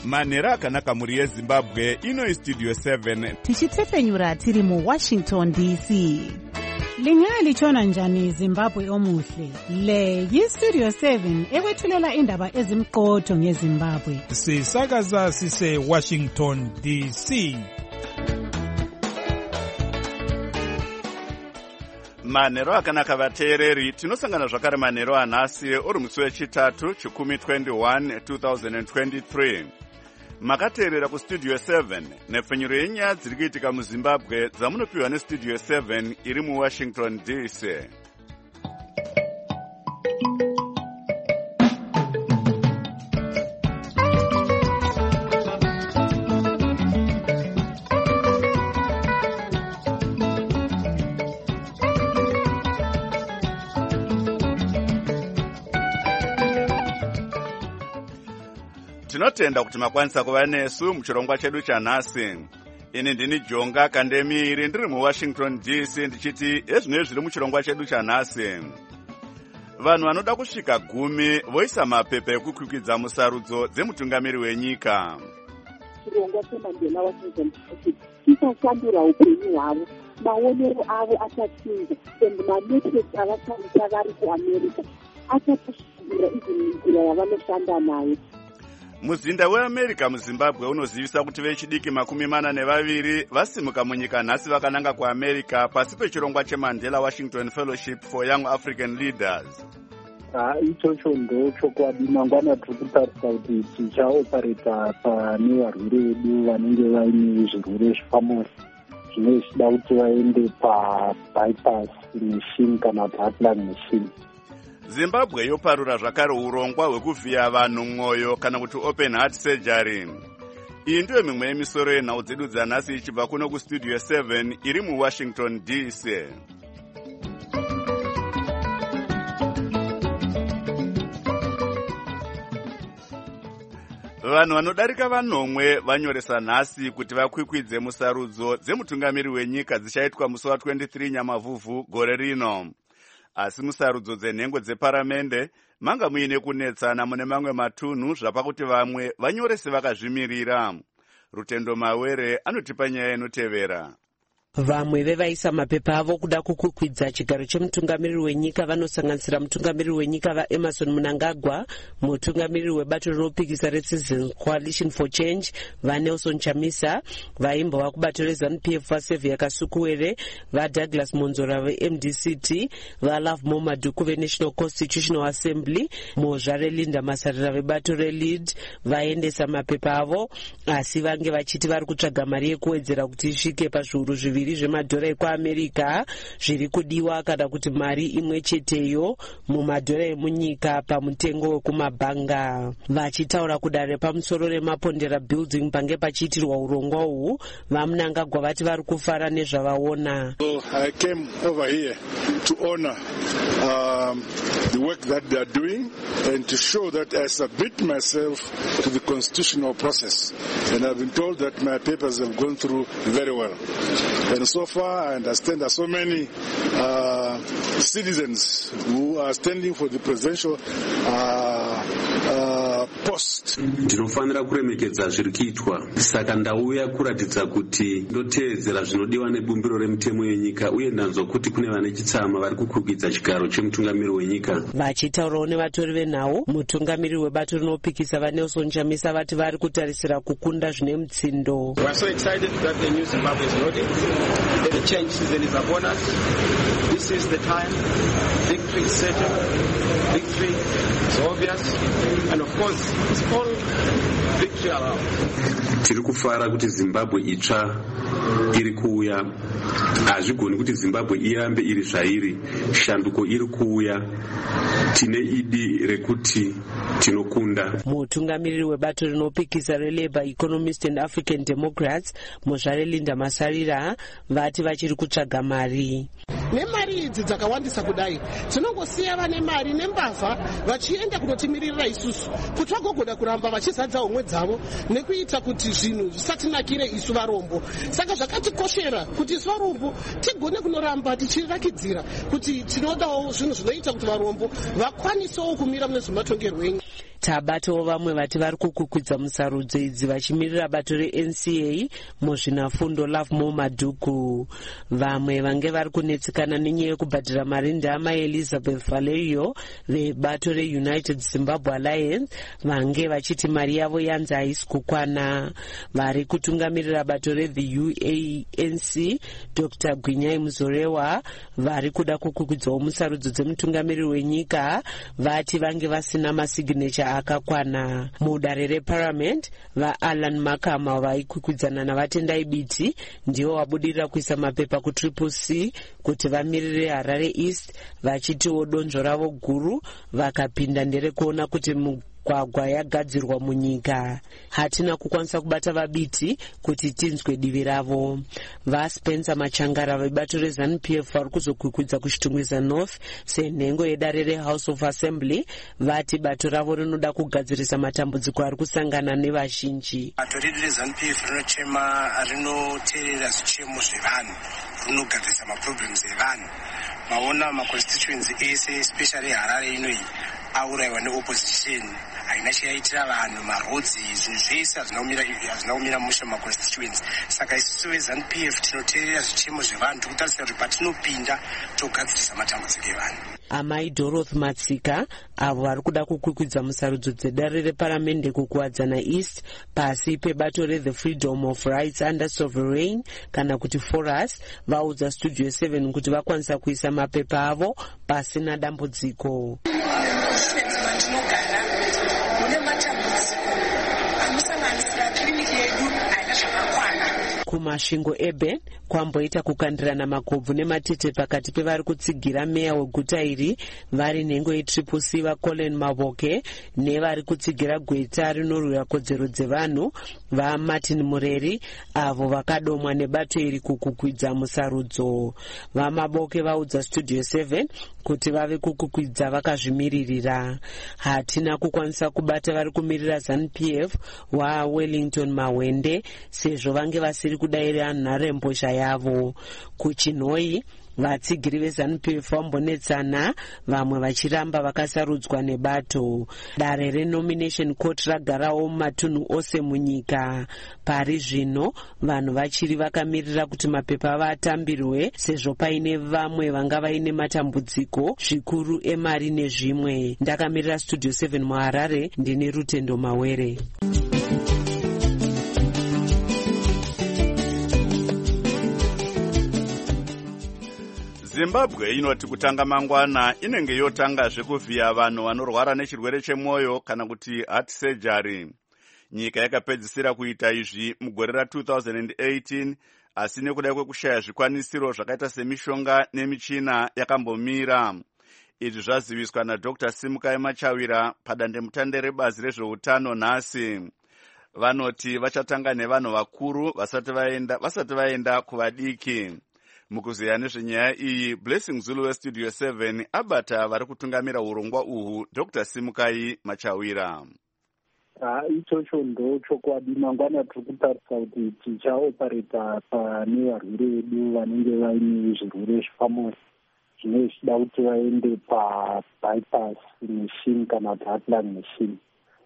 manhero akanaka muri yezimbabwe. Ino istudio 7 tichitsefenyura tiri muWashington DC. Lingalitshona njani Zimbabwe omuhle? Le yistudio 7 ekwethulela indaba ezimqotho ngeZimbabwe. Sisakaza sise Washington DC. manhero akanaka vateereri. Tinosangana zvakare manhero anhasi uri musi wechitatu chikumi 21 2023. Makateerera kustudio 7 nepfenyuro yenyaya dziri kuitika muZimbabwe dzamunopiwa nestudio 7 iri muWashington DC. Tinotenda kuti makwanisa kuva nesu muchirongwa chedu chanhasi. Ini ndini Jonga Kandemiri ndiri muWashington DC ndichiti ezvinenge zviri muchirongwa chedu chanhasi. Vanhu vanoda kusvika 10 voisa mapepa ekukwikwidza musarudzo dzemutungamiri wenyika. Chirongwa cheMandela Washington DC chisashandura upenyu hwavo, maonero avo achatsinza, and manetworks avashandisa vari kuAmerica achatoshandura izvi nzira yavanoshanda nayo. Muzinda weAmerica muZimbabwe unozivisa kuti vechidiki 42 vasimuka munyika nhasi vakananga kuAmerica pasi pechirongwa cheMandela Washington Fellowship for Young African Leaders. Ichocho ndo chokwadi. Mangwana tiri kutarisa kuti tichaopareta pane varwere vedu vanenge vaine zvirwere zvifamous zvine zvichida kuti vaende pabypass machine kana heartland machine. Zimbabwe yoparura zvakare urongwa hwekuvhiya vanhu mwoyo kana kuti open heart surgery. Iyi ndiyo mimwe yemisoro yenhau dzedu dzanhasi ichibva kuno kustudio 7 iri muWashington DC. Vanhu vanodarika 9 vanyoresa nhasi kuti vakwikwidze musarudzo dzemutungamiri wenyika dzichaitwa musi wa23 Nyamavhuvhu gore rino. Asi musarudzo dzenhengo dzeparamende manga muine kunetsana mune mamwe matunhu zvapakuti vamwe vanyorese vakazvimirira. Rutendo Mawere anotipa nyaya inotevera. Vamwe vevaisa mapepa avo kuda kukwikwidza chigaro chemutungamiriri wenyika vanosanganisira mutungamiriri wenyika vaEmerson Mnangagwa, mutungamiriri webato rinopikisa reCitizens Coalition for Change vaNelson Chamisa, vaimbova kubato reZANU-PF vaSevia Kasukuwere, vaDouglas Monzora veMDCT, vaLove Momaduku veNational Constitutional Assembly, Mozhare Linda Masarira vebato reLead vaendesa mapepa avo, asi vange vachiti vari kutsvaga mari yekuwedzera kuti isvike pazviuru zviviri zvemadhora ekuAmerica zviri kudiwa kana kuti mari imwe cheteyo mumadhora emunyika pamutengo wekumabhanga. Vachitaura kudare pamusoro remapondera building pange pachiitirwa urongwa uhu, vaMnangagwa vati vari kufara nezvavaona. I came over here to honor the work that they are doing and to show that I submit myself to the constitutional process, and I've been told that my papers have gone through very well. And so far, I understand there are so many citizens who are standing for the presidential post. Ndinofanira kuremekedza zviri kuitwa, saka ndauya kuratidza kuti ndoteedzera zvinodiwa nebumbiro remutemo yenyika uye ndanzwa kuti kune vane chitsama vari kukwikwidzira chigaro chemutungamiriri wenyika. Vachitaurawo nevatori venhau, mutungamiriri webato rinopikisa vaNelson Chamisa vati vari kutarisira kukunda zvine mutsindo. We are so excited that the new Zimbabwe is loaded. The change season is upon us. This is the time. Victory is certain. Victory is obvious. And of course, it's all victory allowed. Tiri kufara kuti Zimbabwe itsva iri kuuya. Hazvigoni kuti Zimbabwe irambe iri zvairi. Shanduko iri kuuya. Tine idi rekuti tinokunda. Mutungamiriri webato rinopikisa reLabour Economist and African Democrats, Mozhare Linda Masarira, vati vachiri kutsvaga mari. Nemari idzi dzakawandisa kudai, tinongosiya vane mari nembavha vachienda kunotimirira isusu kuti vagogoda kuramba vachizadza umwe dzavo nekuita kuti zvinhu zvisatinakire isu varombo. Saka zvakatikoshera kuti isu varombo tigone kunoramba tichirakidzira kuti tinodawo zvinhu zvinoita kuti varombo vakwanisewo kumira mune zvematongerwo enyu. tabatawo vamwe vati vari kukukwidza musarudzo idzi vachimirira bato reNCA muzvinafundo Lovemore Madhuku. Vamwe vange vari kunetsekana nenyaya yekubhadhira mari ndama Elizabeth Valerio vebato reUnited Zimbabwe Alliance vange vachiti mari yavo yanzi haisi kukwana. Vari kutungamirira bato reThe UANC Dr. Gwinyai Muzorewa vari kuda kukukwidzawo musarudzo dzemutungamiriri wenyika vati vange vasina masignature akakwana. Mudare reParliament vaAlan Makama vaikwikwidza navatendai biti ndivo vabudirira kuisa mapepa kuCCC kuti vamirire Harare East vachitiwo donzvo ravo guru vakapinda nderekuona kuti migwagwa yagadzirwa munyika. Hatina kukwanisa kubata vabiti kuti tinzwe divi ravo. VaSpencer Machangara vebato reZANU-PF vari kuzokwikwidza kuChitungwiza North senhengo yedare reHouse of Assembly vati bato ravo rinoda kugadzirisa matambudziko ari kusangana nevazhinji. Bato redu reZANU-PF rinochema rinoteerera zvichemo zvevanhu, rinogadzirisa maproblems evanhu. Maona maconstituency ese especially Harare inoyi auraiwa neopposition, haina chaitira vanhu marodzi, zvinhu zvese hazvina kumira musha maconstituency. Saka isusu veZANU-PF tinoteerera zvichemo zvevanhu tikutarisira kuti patinopinda togadzirisa matambudziko evanhu. Amai Dorothy Matsika avo vari kuda kukwikwidza musarudzo dzedare reparamende kukuwadzana East pasi pebato reThe Freedom of Rights Under Sovereign kana kuti FORAS vaudza Studio 7 kuti vakwanisa kuisa mapepa avo pasina dambudziko. Kumasvingo eBen kwamboita kukandirana makobvu nematete pakati pevari kutsigira meya weguta iri vari nhengo yeCCC vaColin Mavoke nevari kutsigira gweta rinorwira kodzero dzevanhu vaMartin Mureri avo vakadomwa nebato iri kukukwidza musarudzo. VaMaboke vaudza Studio 7 kuti vave kukukwidza vakazvimiririra. Hatina kukwanisa kubata vari kumirira ZANU-PF waWellington Mawende sezvo vange vasiri kudaira nharembozha yavo. Kuchinhoi vatsigiri veZANU-PF vambonetsana vamwe vachiramba vakasarudzwa nebato. Dare renomination court ragarawo mumatunhu ose munyika. Pari zvino vanhu vachiri vakamirira kuti mapepa vatambirwe sezvo paine vamwe vanga vaine matambudziko zvikuru emari nezvimwe. Ndakamirira Studio 7 muHarare ndine Rutendo Mawere. Zimbabwe inoti kutanga mangwana inenge yotanga zvekuvhiya vanhu vanorwara nechirwere chemwoyo kana kuti heart surgery. Nyika yakapedzisira kuita izvi mugore ra2018 asi nekuda kwekushaya zvikwanisiro zvakaita semishonga nemichina yakambomira. Izvi zvaziviswa naDr. Simukai Machawira padandemutande rebazi rezveutano nhasi. Vanoti vachatanga nevanhu vakuru vasati vaenda kuvadiki. Mukuzeya nezvenyaya iyi, Blessing Zulu weStudio 7 abata vari kutungamira urongwa uhu Dr. Simukai Machawira. Ichocho ndo chokwadi. Mangwana tiri kutarisa kuti tichaopareta pane varwere vedu vanenge vaine zvirwere zvifamous zvinenge zvichida kuti vaende pabypass machine kana kuti heart lung machine.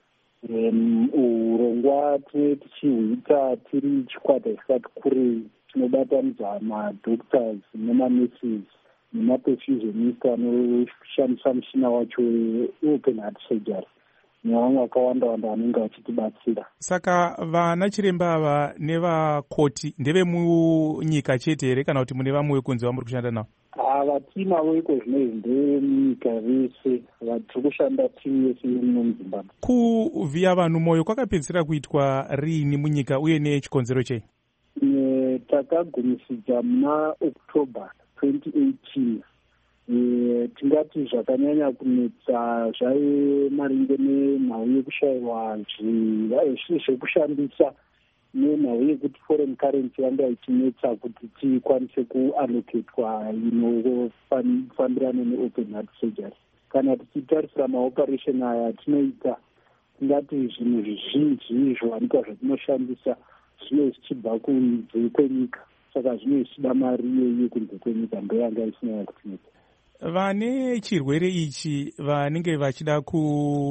Urongwa tinenge tichihuita tiri chikwata chisati kurei, tinobatanidza madoctors nemanurses nemaperfusionist anoshandisa mushina wacho open heart surgery nevamwe vakawanda-wanda vanenge vachitibatsira. Saka vana chiremba ava nevakoti ndevemunyika chete here kana kuti mune vamwe wekunze vamuri kushanda navo? Vatinavo iko zvinezvi ndemunyika vese, vatiri kushanda timu yese muno muZimbabwe. Kuvhiya vanhu mwoyo kwakapedzisira kuitwa riini munyika uye nechikonzero chei? Takagumisidza muna October 2018. Tingati zvakanyanya kunetsa zvaive maringe nenhau yekushayiwa zvekushandisa nenhau yekuti foreign currency yanga ichinetsa kuti tikwanise kuallocatwa inofambirana neopen heart surgery. Kana tichitarisira maoperation aya tinoita, tingati zvinhu zvizhinji zvowanikwa zvatinoshandisa zvine zvichibva kunze kwenyika, saka zvine zvichida mari iyoyi kunze kwenyika ndoyanga isinaya kutinetsa. Vane chirwere ichi vanenge vachida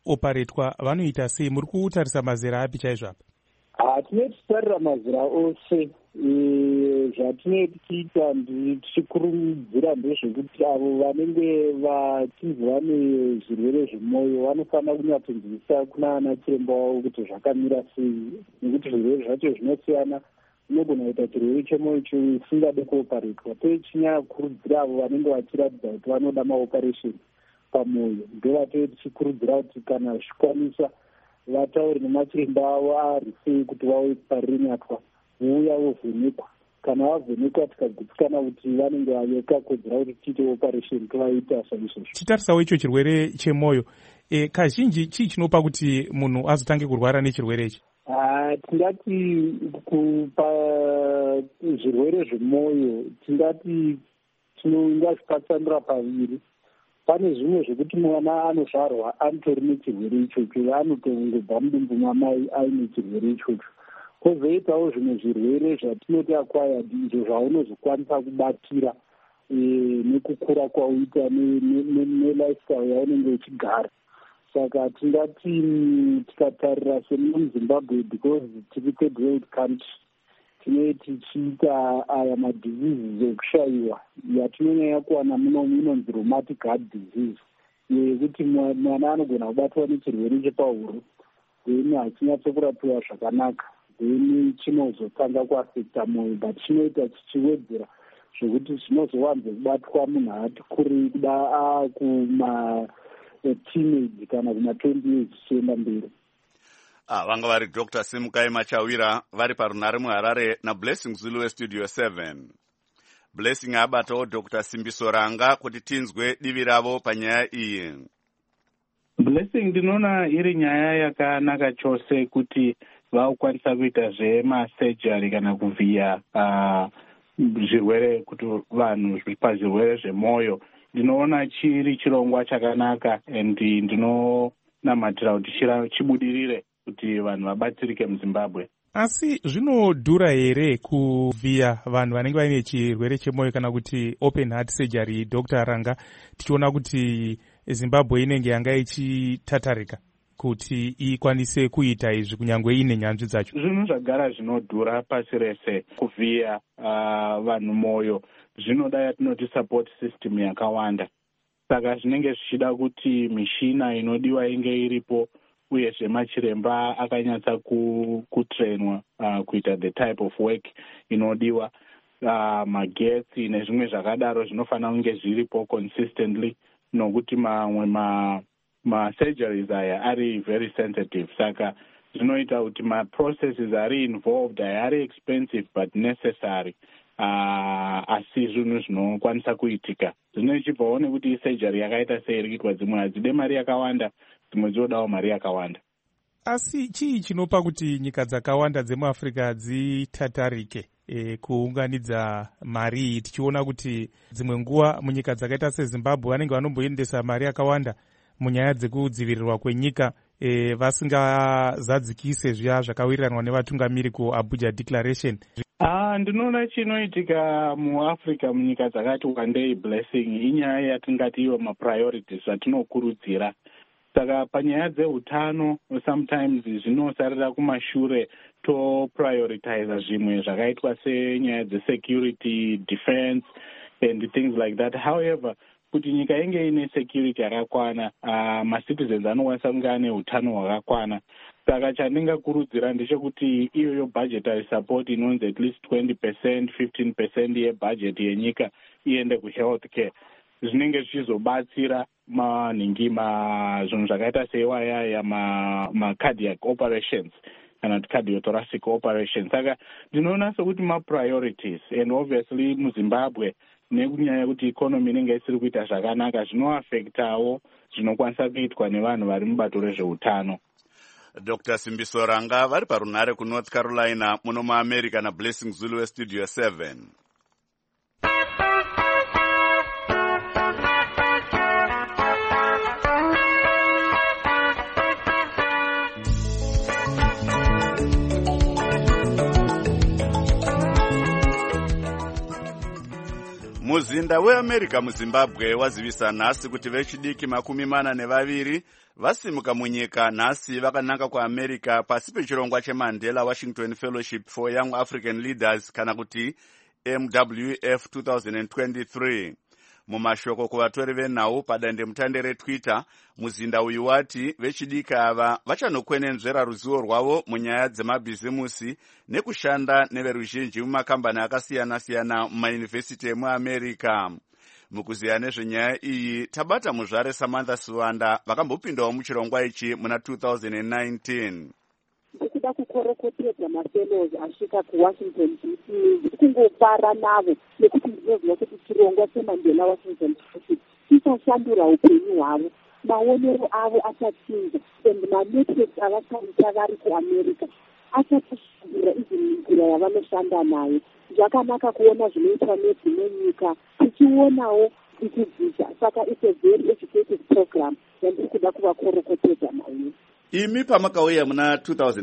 kuoparetwa vanoita sei? Muri kutarisa mazera api chaizvo apa? Tinotarira mazera ose. Zvatinenge tichiita tichikurudzira ndezvekuti avo vanenge vachinzi vane zvirwere zvemwoyo vanofanira kunyatsonzwisisa kuna ana chiremba wavo kuti zvakamira sei, nekuti zvirwere zvacho zvinosiyana. Unogona kuita chirwere chemwoyo chisingade kuoparetwa. Tichinyatsokurudzira avo vanenge vachiratidza kuti vanoda maoparesheni pamwoyo, ndovatoe tichikurudzira kuti kana zvikwanisa vataure nemachiremba avo ari sei kuti vauye paririnatwa, vouya vovhenekwa. Kana vavhenekwa tikagutsikana kuti vanenge vakakodzera kuti tiite oparesheni, tovaita saizvozvo. Titarisawo icho chirwere chemwoyo, kazhinji chii chinopa kuti munhu azotange kurwara nechirwere ichi? Tingati zvirwere zvemwoyo tingati tingazvipatsanura paviri. Pane zvimwe zvekuti mwana anozvarwa anotori nechirwere ichocho, anotongobva mudumbu mamai aine chirwere ichocho. Kozoitawo zvimwe zvirwere zvatinoti acquired, izvo zvaunozokwanisa kubatira nekukura kwauita nelifestyle yaunenge uchigara. Saka tingati tikatarira semuZimbabwe, because tiri third world country, tinenge tichiita aya madiseases ekushayiwa yatinonyanya kuwana munomu inonzi rheumatic heart disease, yekuti mwana anogona kubatwa nechirwere chepahuro, then hachinyatsokurapwa zvakanaka, then chinozotanga kuafekta mwoyo, but chinoita chichiwedzera zvokuti zvinozowanze kubatwa munhu ati kurei kuda akuma teenage kana kuma-20 years chichienda mberi. Vanga vari Dr. Simukai Machawira vari parunare muHarare naBlessing Zulu weStudio 7. Blessing abatawo Dr. Simbiso Ranga kuti tinzwe divi ravo panyaya iyi. Blessing, ndinoona iri nyaya yakanaka chose kuti vakwanisa kuita zvemasurgery kana kuvhiya zvirwere, kuti vanhu pazvirwere zvemwoyo. Ndinoona chiri chirongwa chakanaka, and ndinonamatira kuti chibudirire kuti vanhu vabatsirike muZimbabwe. Asi zvinodhura here kuvhiya vanhu vanenge vaine chirwere chemwoyo kana kuti open heart surgery, Dr. Ranga, tichiona kuti Zimbabwe inenge yanga ichitatarika kuti ikwanise kuita izvi kunyangwe ine nyanzvi dzacho? Zvinhu zvagara zvinodhura pasi rese. Kuvhiya vanhu mwoyo zvinoda yatinoti support system yakawanda, saka zvinenge zvichida kuti mishina inodiwa inge iripo, uyezve machiremba akanyatsa kutrainwa kuita the type of work inodiwa. Magetsi nezvimwe zvakadaro zvinofanira kunge zviripo consistently, nokuti mamwe ma-surgeries aya ari very sensitive, saka zvinoita kuti ma-processes ari involved ari expensive but necessary. Asi zvinhu zvinokwanisa kuitika. Zvinochibvawo nekuti isurgery yakaita sei iri kuitwa, dzimwe hadzide mari yakawanda, dzimwe dzinodawo mari yakawanda. Asi chii chinopa kuti nyika dzakawanda dzemuAfrica dzitatarike kuunganidza mari iyi, tichiona kuti dzimwe nguva munyika dzakaita seZimbabwe vanenge vanomboendesa mari yakawanda munyaya dzekudzivirirwa kwenyika, vasingazadzikise zviya zvakawiriranwa nevatungamiri kuAbuja Declaration? Ndinoona chinoitika muAfrica munyika dzakati wandei, Blessing, inyaya yatingati iwo mapriorities zvatinokurudzira. Saka panyaya dzeutano sometimes zvinosarira kumashure, toprioritize zvimwe zvakaitwa senyaya dzesecurity, defense and things like that. However, kuti nyika inge ine security yakakwana, macitizens anokwanisa kunge ane utano hwakakwana. Saka chandingakurudzira ndechekuti iyoyo budgetary support inonzi at least 20%, 15% yebudget yenyika iende kuhealth care, zvinenge zvichizobatsira maningi zvinhu zvakaita seiwaya ma-cardiac operations kana kuti cardiothoracic operations. Saka ndinoona sekuti ma-priorities, and obviously muZimbabwe nekunyanya yekuti ikonomi inenge isiri kuita zvakanaka, zvinoafektawo zvinokwanisa kuitwa nevanhu vari mubato rezveutano. Dr. Simbiso Ranga vari parunare kuNorth Carolina muno muAmerica naBlessing Zulu weStudio 7. Muzinda weAmerica muZimbabwe wazivisa nhasi kuti vechidiki 42 vasimuka munyika nhasi vakananga kuAmerica pasi pechirongwa cheMandela Washington Fellowship for Young African Leaders kana kuti MWF 2023. Mumashoko kuvatori venhau padandemutande reTwitter, muzinda uyu wati vechidiki ava vachanokwenenzvera ruzivo rwavo munyaya dzemabhizimusi nekushanda neveruzhinji mumakambani akasiyana-siyana mumayunivhesiti emuAmerica. Mukuziya nezvenyaya iyi tabata muzvare Samantha Siwanda vakambopindawo muchirongwa ichi muna 2019. Ndikuda kukorokotedza mafellows asvika kuWashington DC ndiri kungofara navo nekuti ndinoziva kuti chirongwa cheMandela Washington Fellowship chichashandura upenyu hwavo, maonero avo achatsinza and manetworks avashandisa vari kuAmerica achatoshandura izini nzira yavanoshanda nayo. Zvakanaka kuona zvinoitwa nedzimwe nyika tichionawo tichibvisa, saka it's a very educated program yandiri kuda kuvakorokotedza nayo. Imi pamakauya muna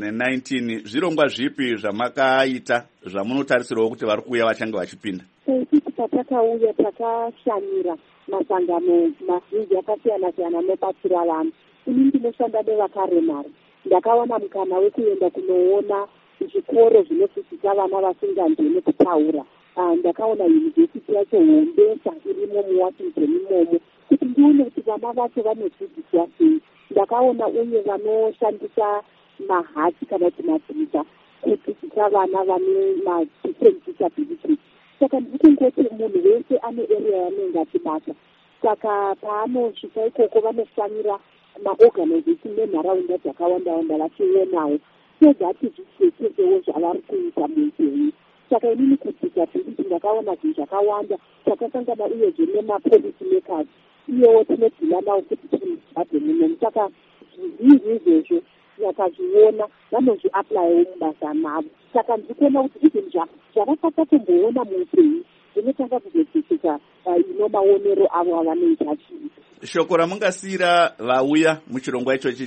2019 zvirongwa zvipi zvamakaita zvamunotarisirwa kuti vari kuuya vachange vachipinda? Sisi patakauya takashanyira masangano mazhinji akasiyana-siyana anobatsira vanhu. Ini ndinoshanda nevakaremara. Ndakawana mukana wekuenda kunoona zvikoro zvinofundisa vana vasingangeni kutaura. Ndakaona yunivhesiti yacho Hombesa irimo muWashington imomo kuti ndione kuti vana vacho vanodzidziswa sei. Ndakaona uye vanoshandisa mahati kana kuti mabhiza kudzidzisa vana vane ma-different disabilities. Saka ndikungoti munhu wese ane area yanenge achibata. Saka paanosvika ikoko vanoshanyira maorganization nenharaunda dzakawanda-wanda vachionawo sezvati zvichechezewo zvavari kuita muupenyu. Saka inini kudisability ndakaona zvinhu zvakawanda, takasangana uyezve nemapolicy makers iyewo tinodhila nawo kuti tirimubhadhe munomu. Saka zvinhu izvezvo vakazviona vanozviaplayawo mubasa mavo. Saka ndikuona kuti izvinhu zvavasakatomboona muupenyu zvinotanga kuzobvisisa maonero avo avanoita achiita. Shoko ramungasiyira vauya muchirongwa ichochi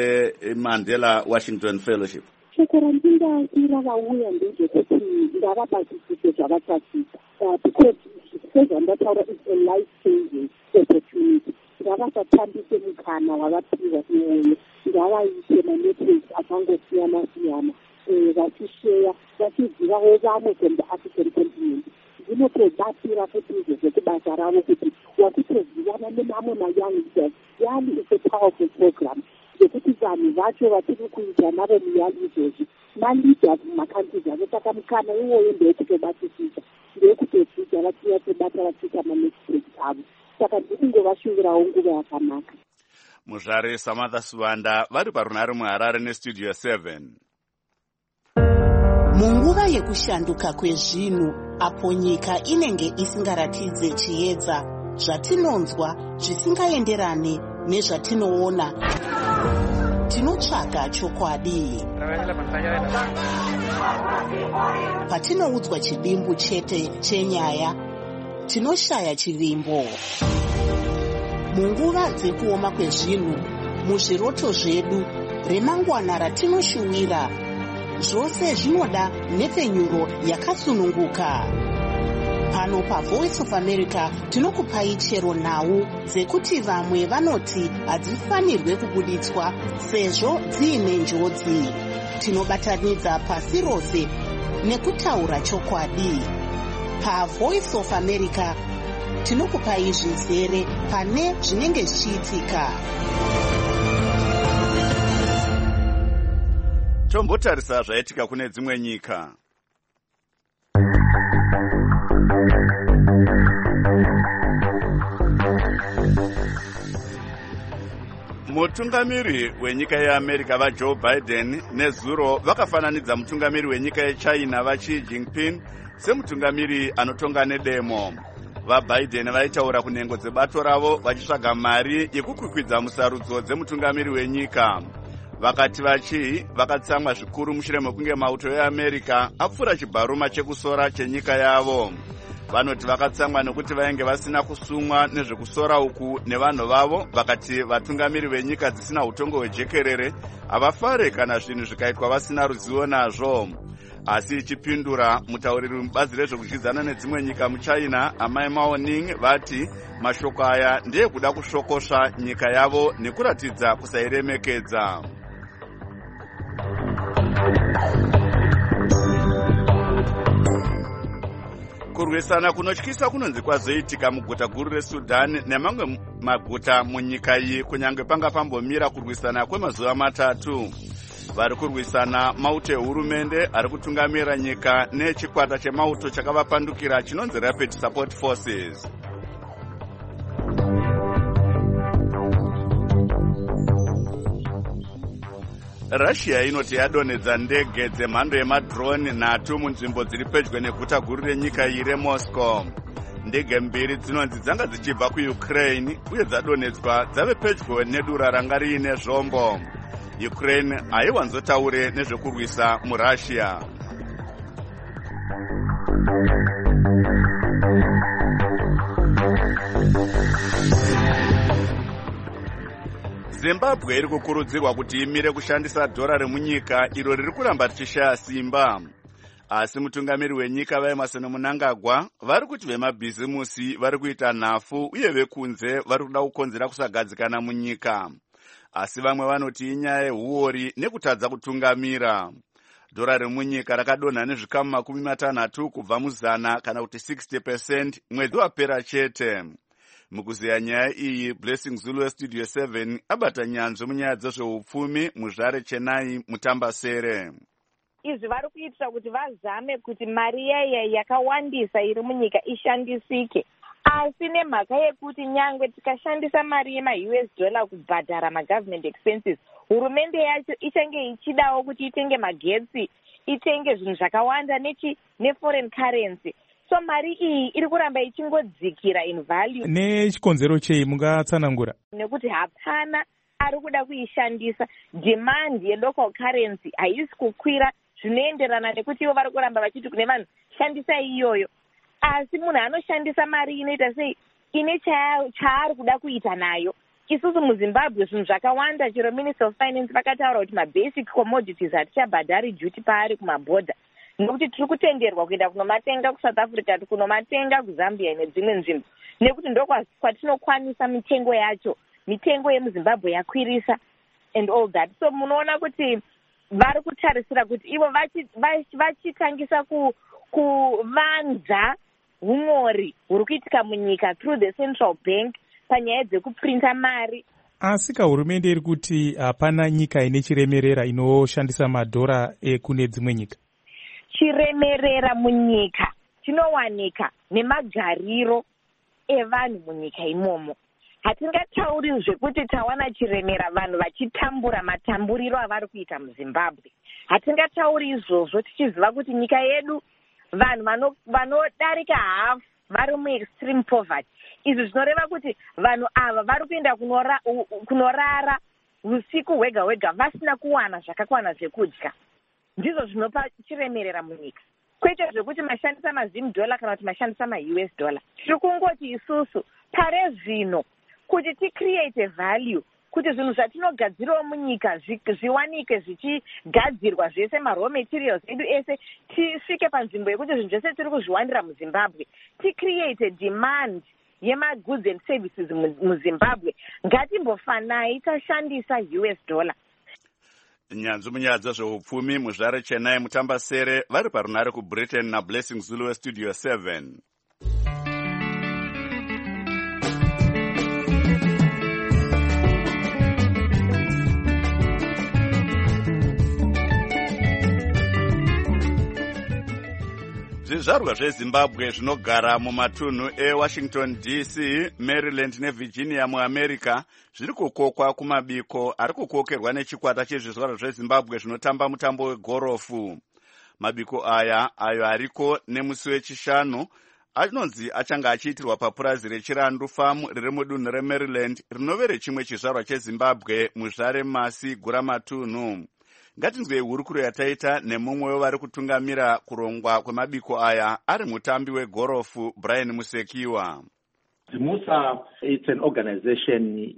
cheMandela Washington Fellowship? Shoko randingasiyira vauya ndezvekuti ngavabatisise zvavachachita, because sezvandataura is a life changing opportunity. Ngavasatambise mukana wavapiwa iwoyo, ngavaite manetworks akangosiyana-siyana, vachisheya, vachizivawo vamwe from the African continent. Zvinotobatsira kuti izvezvo kubasa ravo kuti wakutozivana nemamwe ma-young leaders. YALI is a powerful program zvekuti vanhu vacho vatiri kuita navo muyali izvezvi ma-leaders mumakantries avo. Saka mukana iwoyo ndeyekutobatisisa, ndeyekutodzidza vachiya tobata vachiita manetworks avo. Saka ndiri kungovashuvirawo nguva yakanaka. Muzvare Samantha Siwanda vari parunare muHarare neStudio 7. Munguva yekushanduka kwezvinhu, apo nyika inenge isingaratidze chiedza, zvatinonzwa zvisingaenderane nezvatinoona, tinotsvaga chokwadi. Patinoudzwa chidimbu chete chenyaya, tinoshaya chivimbo. Munguva dzekuoma kwezvinhu, muzviroto zvedu, remangwana ratinoshuwira, zvose zvinoda nhepfenyuro yakasununguka. Pano paVoice of America tinokupai chero nhau dzekuti vamwe vanoti hadzifanirwe kubuditswa sezvo dziine njodzi. Tinobatanidza pasi rose nekutaura chokwadi. PaVoice of America tinokupai zvizere pane zvinenge zvichiitika. Tombotarisa zvaitika kune dzimwe nyika. Mutungamiri wenyika yeAmerica vaJoe Biden nezuro vakafananidza mutungamiri wenyika yeChina vaXi Jinping semutungamiri anotonga nedemo. VaBiden vaitaura kunhengo dzebato ravo vachitsvaga mari yekukwikwidza musarudzo dzemutungamiri wenyika. Vakati vakatsamwa zvikuru mushure mekunge mauto eAmerica apfura chibharuma chekusora chenyika yavo. Vanoti vakatsamwa nekuti vainge vasina kusumwa nezvekusora uku nevanhu vavo, vakati vatungamiri venyika dzisina utongo hwejekerere havafare kana zvinhu zvikaitwa vasina ruzivo nazvo. Asi ichipindura, mutauriri mubazi rezvekudyidzana nedzimwe nyika muchina Amai Mao Ning vati mashoko aya ndiye kuda kushokosva nyika yavo nekuratidza kusairemekedza. Kurwisana kunotyisa kunonzi kwazoitika muguta guru reSudan nemamwe maguta munyika iyi kunyange panga pambomira kurwisana kwemazuva matatu. Vari kurwisana mauto ehurumende ari kutungamira nyika nechikwata chemauto chakavapandukira chinonzi Rapid Support Forces. Russia inoti yadonedza ndege dzemhando yemadrone 3 munzvimbo dziri pedyo neguta guru renyika iyi reMoscow. Ndege mbiri dzinonzi dzanga dzichibva kuUkraine uye dzadonedzwa dzave pedyo nedura ranga riine zvombo. Ukraine haiwanzotaure nezvekurwisa muRussia. Zimbabwe iri kukurudzirwa kuti imire kushandisa dhora remunyika iro riri kuramba richishaya simba. Asi mutungamiri wenyika vaEmerson Mnangagwa vari kuti vemabhizimusi vari kuita nhafu uye vekunze vari kuda kukonzera kusagadzikana munyika. Asi vamwe vanoti inyaya yehuori nekutadza kutungamira. Dhora remunyika rakadonha nezvikamu 60 kubva muzana kana kuti 60% mwedzi wapera chete. Mukuziya nyaya iyi, Blessing Zulu Studio 7 abata nyanzvi munyaya dzezveupfumi muZvare Chennai Mutambasere. Izvi vari kuitira kuti vazame kuti mari yaya yakawandisa iri munyika ishandisike. Asi nemhaka yekuti nyangwe tikashandisa mari yema-US dollar kubhadhara ma-government expenses, hurumende yacho ichange ichidawo kuti itenge magetsi, itenge zvinhu zvakawanda neforeign currency. So mari iyi iri kuramba ichingodzikira in value. Nechikonzero chei mungatsanangura? Nekuti hapana ari kuda kuishandisa. Demand yelocal currency haisi kukwira zvinoenderana nekuti ivo vari kuramba vachiti kune vanhu shandisai iyoyo. Asi munhu anoshandisa mari inoita sei ine chaari kuda kuita nayo. Isusu muZimbabwe zvinhu zvakawanda, chero Minister of Finance vakataura kuti mabasic commodities hatichabhadhari duty paari kumabhodha. Nekuti tiri kutenderwa kuenda kunomatenga kuSouth Africa, kunomatenga kuZambia nedzimwe nzvimbo. Nekuti ndokwatinokwanisa mitengo yacho. Mitengo yemuZimbabwe yakwirisa and all that. So munoona kuti vari kutarisira kuti ivo vachitangisa kuvanza humori huri kuitika munyika through the central bank panyaya dzekuprinta mari. Asi hurumende iri kuti hapana nyika ine chiremerera inoshandisa madhora ekune dzimwe nyika. Chiremerera munyika chinowanika nemagariro evanhu munyika imomo. Hatingatauri zvekuti tawana chiremera vanhu vachitambura matamburiro avari kuita muZimbabwe. Hatingatauri izvozvo tichiziva kuti nyika yedu vanhu vanodarika half vari muextreme poverty. Izvi zvinoreva kuti vanhu ava vari kuenda kunorara usiku hwega hwega vasina kuwana zvakakwana zvekudya. Ndizvo zvinopa chiremerera munyika. Kwete zvekuti mashandisa mazim dollar kana kuti mashandisa ma-US dollar. Tiri kungoti isusu pare zvino kuti ticreate value, kuti zvinhu zvatinogadzirawo munyika zviwanike zvichigadzirwa zvese ma-raw materials edu ese, tisvike panzvimbo yekuti zvinhu zvese tiri kuzviwanira muZimbabwe. Ticreate demand yema-goods and services muZimbabwe. Ngatimbofanai tashandisa US dollar. Nyanzvi munyaya dzezveupfumi muZvare Chennai Mutambasere vari parunare kuBritain naBlessing Zulu Studio 7. Zvizvarwa zveZimbabwe zvinogara mumatunhu eWashington DC, Maryland neVirginia muAmerica zviri kukokwa kumabiko ari kukokerwa nechikwata chezvizvarwa zveZimbabwe zvinotamba mutambo wegorofu. Mabiko aya ayo ariko nemusi wechishanu anonzi achanga achiitirwa papurazi reChirandu Farm riri mudunhu reMaryland rinove rechimwe chizvarwa cheZimbabwe muZvare Masi Guramatunhu. Ngatinzwei hurukuro yataita nemumwe wevari kutungamira kurongwa kwemabiko aya ari mutambi wegorofu Brian Musekiwa. Zimusa, it's an organization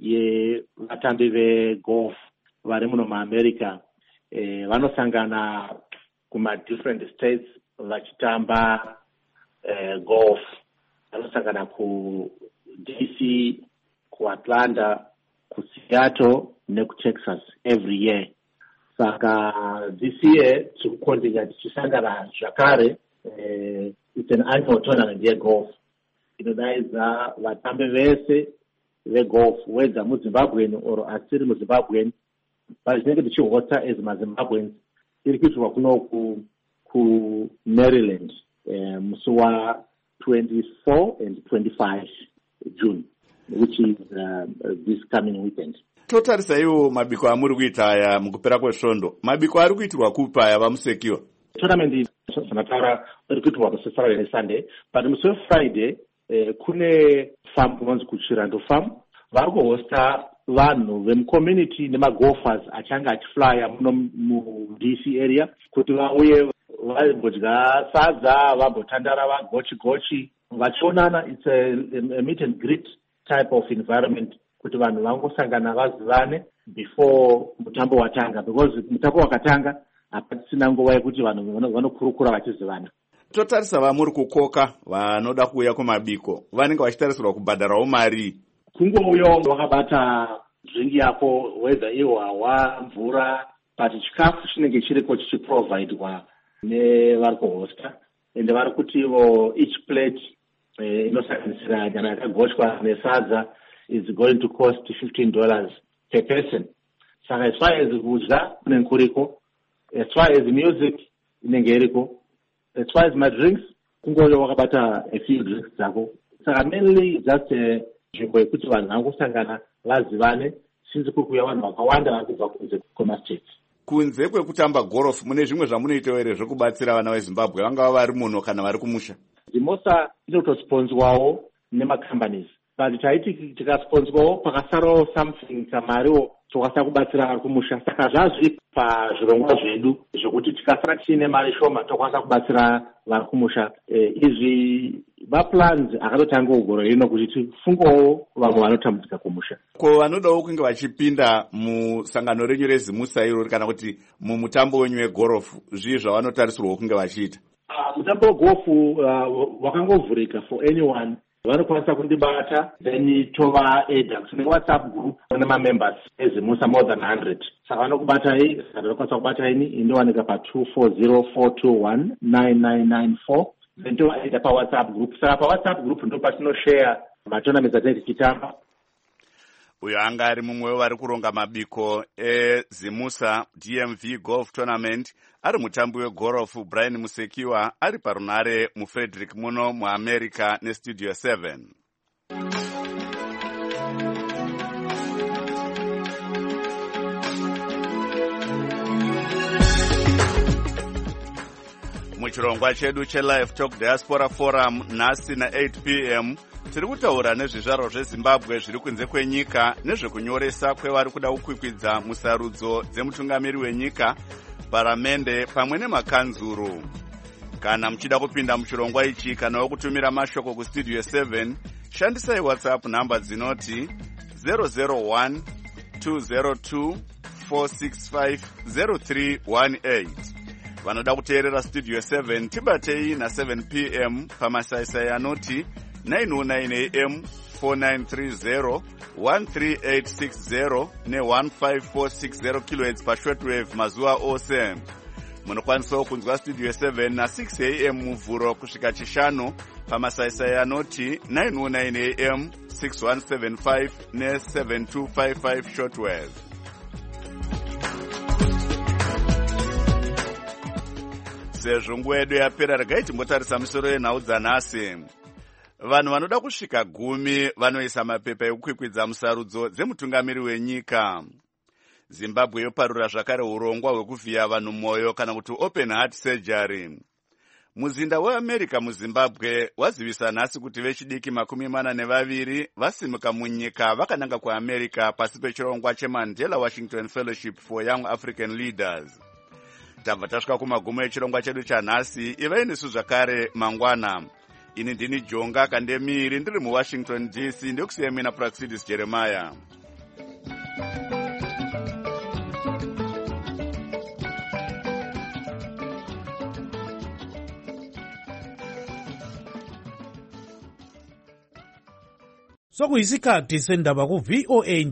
yevatambi vegolf vari muno muAmerica. Vanosangana kuma-different states vachitamba golf. Vanosangana ku-DC, ku-Atlanta, ku-Seattle neku-Texas every year. Saka this year tikukontinga tichisangana zvakare. It's an annual tournament yegolf. Inodaidza vatambi vese vegolf whether muZimbabwean or asiri muZimbabwean, pazvinenge tichihosta as maZimbabweans iri kuitirwa kuno ku Maryland musi wa 24 and 25 June, which is this coming weekend. Totarisaiwo mabiko amuri kuita aya mukupera kwesvondo. Mabiko ari kuitirwa kupi aya vamusekiwa? Tournament sanataura iri kuitirwa musi Friday neSunday, but musi weFriday kune farm kunonzi kuChirando Farm. Vari kuhosta vanhu vemucommunity nemagolfers achanga achiflya muno muDC area kuti vauye vambodya sadza, vambotandara vagochi vachionana. It's a meet and greet type of environment kuti vanhu vangosangana vazivane before mutambo watanga, because mutambo wakatanga hapatisina nguva yekuti vanhu vanokurukura vachizivana. Totarisa vamuri kukoka vanoda kuuya kumabiko vanenge vachitarisirwa kubhadharawo mari. Kungouya wakabata dringi yako, whether ihwawa, mvura, but chikafu chinenge chiriko chichiprovidwa nevari kuhosta, ende vari kuti each plate inosanganisira nyama yakagochwa nesadza is going to cost $15 per person. Saka as far as kudya kunenge kuriko, as far as music inenge iriko, as far as my drinks kungouya wakabata a few drinks dzako. Saka mainly just nzvimbo yekuti vanhu vangosangana vazivane, since kukuya vanhu vakawanda vari kubva kunze kwemastates. Kunze kwekutamba golf mune zvimwe zvamunoitawo here zvokubatsira vana veZimbabwe vangava vari muno kana vari kumusha? Zimosa inotosponswawo nemacompanies, but taiti tikasponswawo pakasarawo something kamariwo tokwanisa kubatsira vari kumusha. Saka zvazviri pazvirongwa zvedu zvokuti tikasara tiine mari shoma tokwanisa kubatsira vari kumusha. Izvi maplans akatotanga ugoro rino kuti tifungewo vamwe vanotambudzika kumusha. Ko vanodawo kunge vachipinda musangano renyu reZimusa irori kana kuti mumutambo wenyu wegorofu, zvii zvavanotarisirwa kunge vachiita? Mutambo wegofu wakangovhurika for anyone. Vanokwanisa kundibata, then tovaedha kune WhatsApp group nemamembers eZimusa more than 100. Saka vanokubatai, saka vanokwanisa kubatai indowanika pa24042199994. Then tovaedha paWhatsApp group. Saka paWhatsApp group ndo patinoshare matournaments atenge tichitamba. Uyo anga ari mumwe wevari kuronga mabiko eZimusa DMV Golf Tournament, ari mutambi wegorofu Brian Musekiwa ari parunare muFrederick muno muAmerica neStudio 7. Muchirongwa chedu cheLive Talk Diaspora Forum nhasi na8 p.m. tiri kutaura nezvizvarwa zveZimbabwe zviri kunze kwenyika nezvekunyoresa kwevari kuda kukwikwidza musarudzo dzemutungamiri wenyika, paramende pamwe nemakanzuru. Kana muchida kupinda muchirongwa ichi kana wokutumira mashoko kuStudio 7, shandisai WhatsApp namba dzinoti 001 202 465 0318. Vanoda kuteerera Studio 7 tibatei na7 p.m. pamasaisai anoti 909 AM 4930 13860 ne15460 kHz pashortwave mazuva ose. Munokwanisawo kunzwa Studio 7 na6 AM muvhuro kusvika chishanu pamasaisai anoti 909 AM 6175 ne7255 shortwave. Sezvo nguva yedu yapera, regai timbotarisa misoro yenhau dzanhasi. Vanhu vanoda kusvika 10 vanoisa mapepa ekukwikwidza musarudzo dzemutungamiri wenyika. Zimbabwe yoparura zvakare urongwa hwekuvhiya vanhu mwoyo kana kuti open heart surgery. Muzinda weAmerica muZimbabwe wazivisa nhasi kuti vechidiki 42 vasimuka munyika vakananga kuAmerica pasi pechirongwa cheMandela Washington Fellowship for Young African Leaders. Tabva tasvika kumagumo echirongwa chedu chanhasi. Ivai nesu zvakare mangwana. Ini ndini Jonga Kandemiri ndiri muWashington DC, ndikusiya mina Praxidis Jeremiah. sokuyisikhathi sendaba ku-VOA